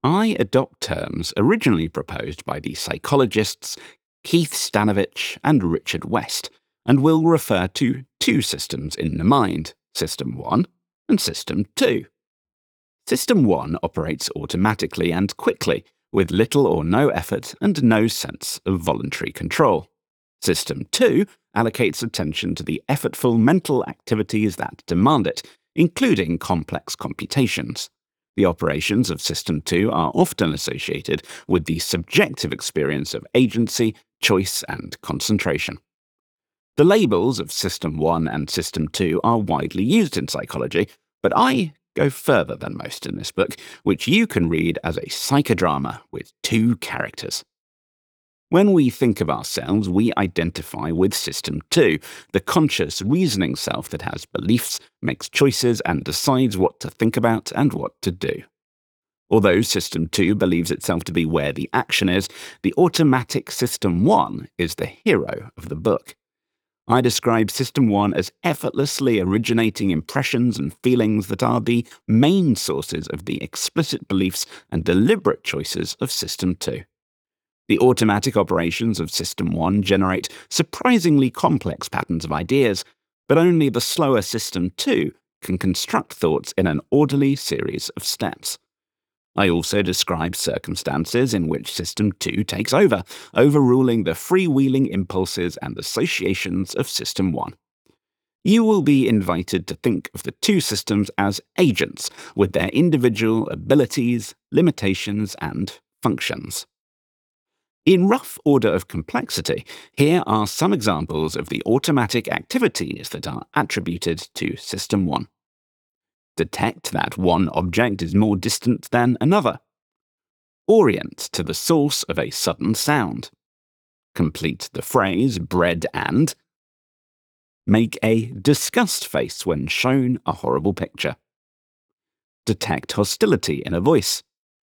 I adopt terms originally proposed by the psychologists Keith Stanovich and Richard West, and will refer to two systems in the mind, System 1 and System 2. System 1 operates automatically and quickly, with little or no effort and no sense of voluntary control. System 2 allocates attention to the effortful mental activities that demand it, including complex computations. The operations of System 2 are often associated with the subjective experience of agency, choice, and concentration. The labels of System 1 and System 2 are widely used in psychology, but I go further than most in this book, which you can read as a psychodrama with two characters. When we think of ourselves, we identify with System 2, the conscious, reasoning self that has beliefs, makes choices, and decides what to think about and what to do. Although System 2 believes itself to be where the action is, the automatic System 1 is the hero of the book. I describe System 1 as effortlessly originating impressions and feelings that are the main sources of the explicit beliefs and deliberate choices of System 2. The automatic operations of System 1 generate surprisingly complex patterns of ideas, but only the slower System 2 can construct thoughts in an orderly series of steps. I also describe circumstances in which System 2 takes over, overruling the freewheeling impulses and associations of System 1. You will be invited to think of the two systems as agents, with their individual abilities, limitations, and functions. In rough order of complexity, here are some examples of the automatic activities that are attributed to System 1. Detect that one object is more distant than another. Orient to the source of a sudden sound. Complete the phrase bread and. Make a disgust face when shown a horrible picture. Detect hostility in a voice.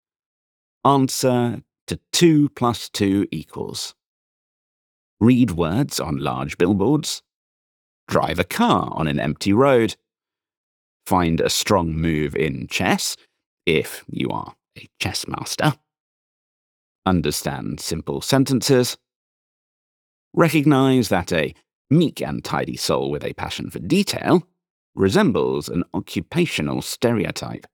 Answer to 2 + 2 =. Read words on large billboards. Drive a car on an empty road. Find a strong move in chess, if you are a chess master. Understand simple sentences. Recognize that a meek and tidy soul with a passion for detail resembles an occupational stereotype.